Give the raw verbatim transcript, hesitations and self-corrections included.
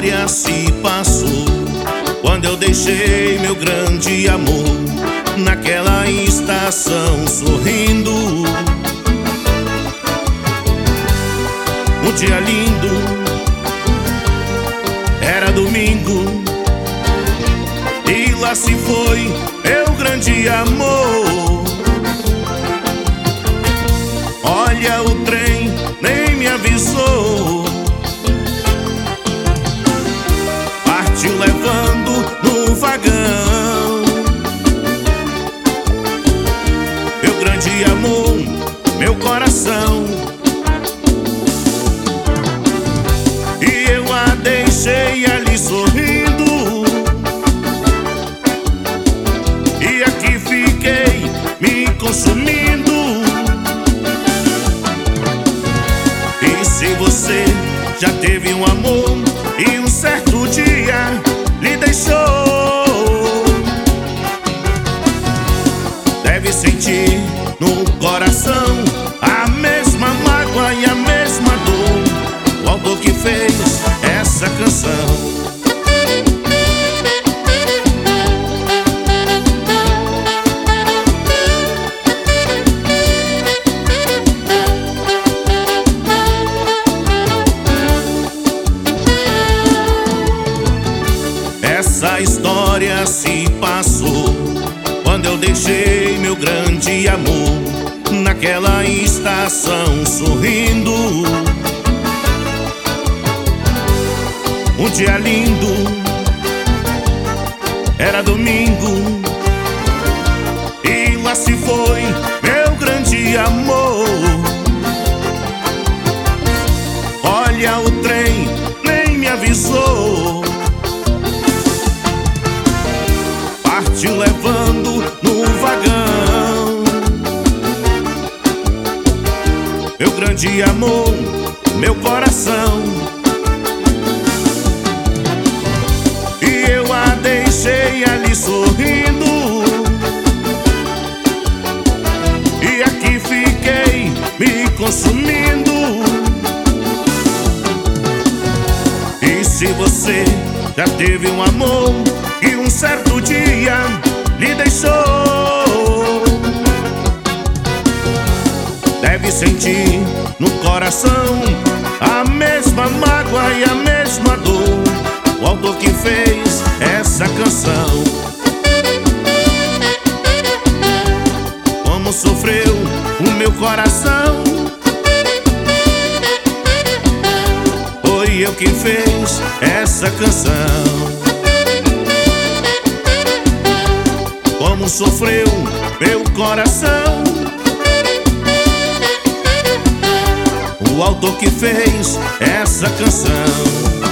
história se passou quando eu deixei meu grande amor naquela estação sorrindo. Um dia lindo, era domingo, e lá se foi meu grande amor. Olha, o trem nem me avisou, partiu levando no vagão meu grande amor, meu coração. E eu a deixei ali sorrindo, e aqui fiquei me consumindo. E se você já teve um amor e um certo dia lhe deixou, deve sentir no coração a mesma mágoa e a mesma dor, o autor que fez essa canção. Essa história se passou quando eu deixei meu grande amor naquela estação sorrindo. Um dia lindo, era domingo, e lá se foi meu grande amor. Olha, o trem nem me avisou, partiu levando no vagão meu grande amor, meu coração. E eu a deixei ali sorrindo, e aqui fiquei me consumindo. E se você já teve um amor e um certo dia lhe deixou, deve sentir no coração a mesma mágoa e a mesma dor, o autor que fez essa canção. Como sofreu o meu coração, foi eu quem fez essa canção. Como sofreu meu coração, o autor que fez essa canção.